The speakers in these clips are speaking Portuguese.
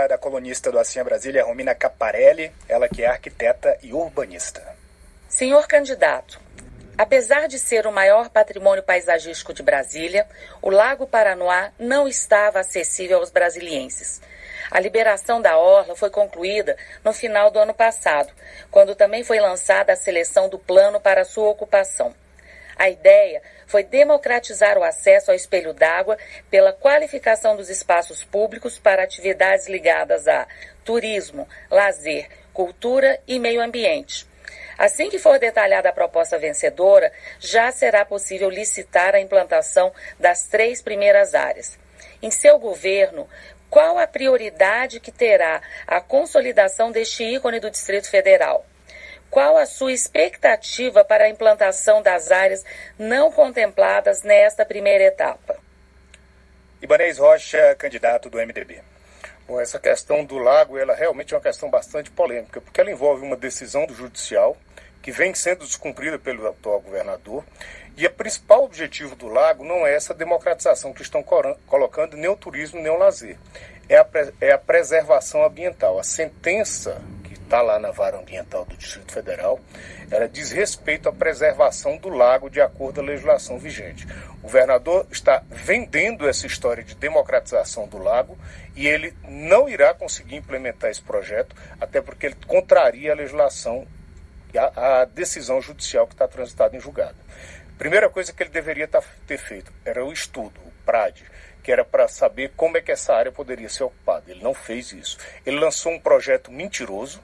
da colunista do Assim é Brasília, Romina Caparelli, ela que é arquiteta e urbanista. Senhor candidato, apesar de ser o maior patrimônio paisagístico de Brasília, o Lago Paranoá não estava acessível aos brasilienses. A liberação da orla foi concluída no final do ano passado, quando também foi lançada a seleção do plano para sua ocupação. A ideia foi democratizar o acesso ao espelho d'água pela qualificação dos espaços públicos para atividades ligadas a turismo, lazer, cultura e meio ambiente. Assim que for detalhada a proposta vencedora, já será possível licitar a implantação das 3 primeiras áreas. Em seu governo, qual a prioridade que terá a consolidação deste ícone do Distrito Federal? Qual a sua expectativa para a implantação das áreas não contempladas nesta primeira etapa? Ibanez Rocha, candidato do MDB. Bom, essa questão do lago, ela realmente é uma questão bastante polêmica, porque ela envolve uma decisão do judicial que vem sendo descumprida pelo atual governador, e o principal objetivo do lago não é essa democratização que estão colocando nem o turismo nem o lazer, é a preservação ambiental. A sentença que está lá na vara ambiental do Distrito Federal, ela diz respeito à preservação do lago de acordo com a legislação vigente. O governador está vendendo essa história de democratização do lago e ele não irá conseguir implementar esse projeto, até porque ele contraria a legislação e a decisão judicial que está transitada em julgado. Primeira coisa que ele deveria ter feito era o estudo, o PRAD, que era para saber como é que essa área poderia ser ocupada. Ele não fez isso. Ele lançou um projeto mentiroso,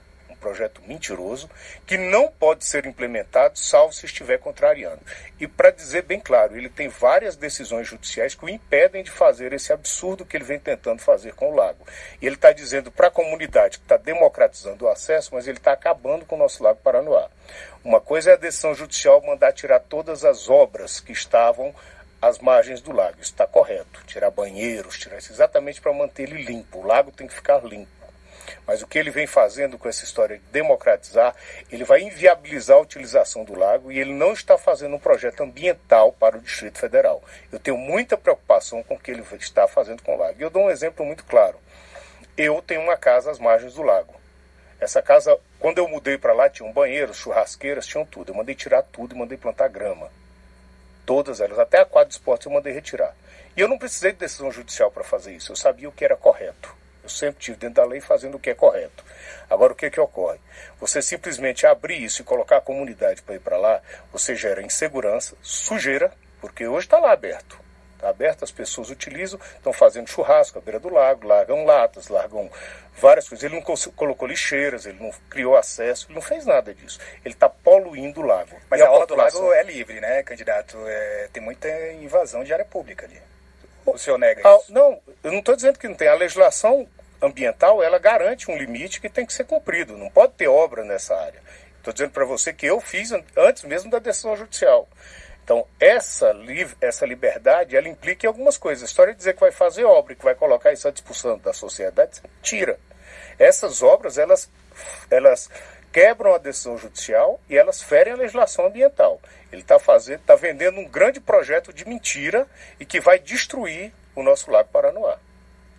que não pode ser implementado salvo se estiver contrariando. E para dizer bem claro, ele tem várias decisões judiciais que o impedem de fazer esse absurdo que ele vem tentando fazer com o lago. E ele está dizendo para a comunidade que está democratizando o acesso, mas ele está acabando com o nosso Lago Paranoá. Uma coisa é a decisão judicial mandar tirar todas as obras que estavam às margens do lago. Isso está correto. Tirar banheiros, tirar isso exatamente para manter ele limpo. O lago tem que ficar limpo. Mas o que ele vem fazendo com essa história de democratizar, ele vai inviabilizar a utilização do lago e ele não está fazendo um projeto ambiental para o Distrito Federal. Eu tenho muita preocupação com o que ele está fazendo com o lago. E eu dou um exemplo muito claro. Eu tenho uma casa às margens do lago. Essa casa, quando eu mudei para lá, tinha um banheiro, churrasqueiras, tinham tudo. Eu mandei tirar tudo e mandei plantar grama. Todas elas, até a quadra de esportes eu mandei retirar. E eu não precisei de decisão judicial para fazer isso. Eu sabia o que era correto. Eu sempre estive dentro da lei fazendo o que é correto. Agora, o que ocorre? Você simplesmente abrir isso e colocar a comunidade para ir para lá, você gera insegurança, sujeira, porque hoje está lá aberto. Está aberto, as pessoas utilizam, estão fazendo churrasco à beira do lago, largam latas, largam várias coisas. Ele não colocou lixeiras, ele não criou acesso, ele não fez nada disso. Ele está poluindo o lago. Mas a orla do lago é livre, né, candidato? Tem muita invasão de área pública ali. O senhor nega isso? Não, eu não estou dizendo que não tem. A legislação ambiental, ela garante um limite que tem que ser cumprido. Não pode ter obra nessa área. Estou dizendo para você que eu fiz antes mesmo da decisão judicial. Então, essa liberdade, ela implica em algumas coisas. A história de dizer que vai fazer obra e que vai colocar isso à disposição da sociedade, tira. Essas obras, elas quebram a decisão judicial e elas ferem a legislação ambiental. Ele está vendendo um grande projeto de mentira e que vai destruir o nosso Lago Paranoá.